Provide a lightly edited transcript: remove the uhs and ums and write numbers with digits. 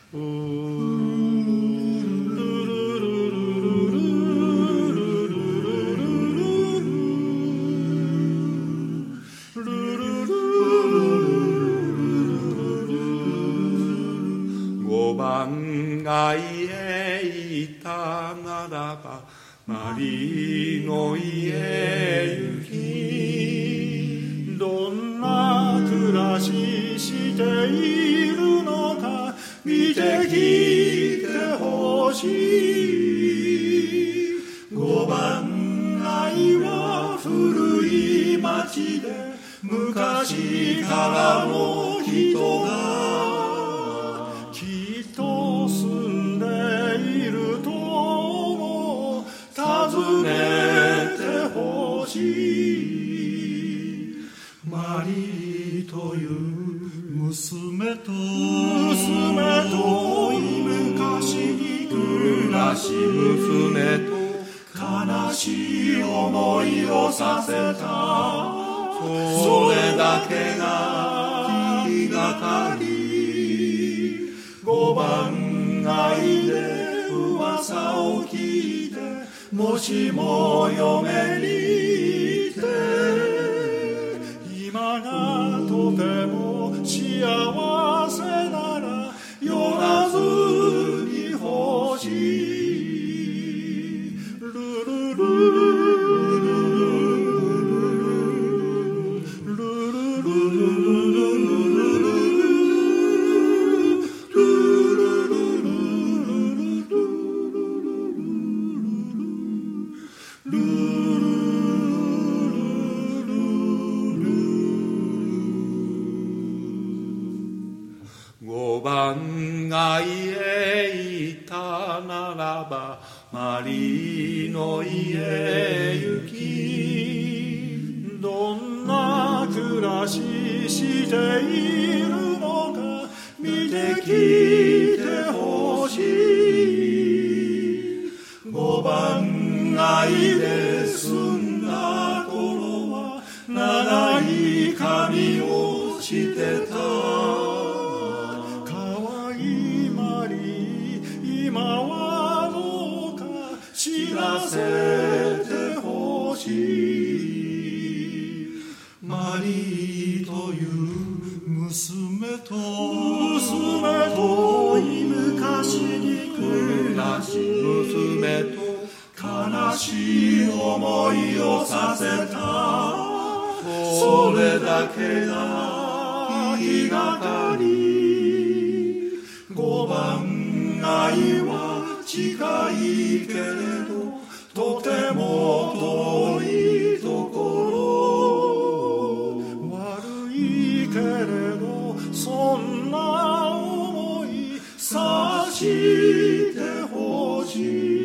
5番街へ行ったならばマリの家行き、 どんな暮らししているのか見てきてほしい。5番街は古い町で昔からの人がきっと住んでいると思う。訪ねてほしい。マリーという娘と昔に暮らし娘と悲しい思いをさせた。それだけが気がかり。5番街で噂を聞いてもしも嫁に行って今がとても幸せなら寄らずにほしい。ルルル 5番街へ行ったならばマリーの家行き、 どんな暮らししているのか見てきてほしい。5番街で住んだ頃は長い髪をしてた。可愛いマリー今はどうか知らせてほしい。マリーという娘と遠い昔に暮らし娘と悲しい思いをさせた。それだけが気がかり。5番街は近いけれどとても遠いところ。悪いけれどそんな思いさしてほしい。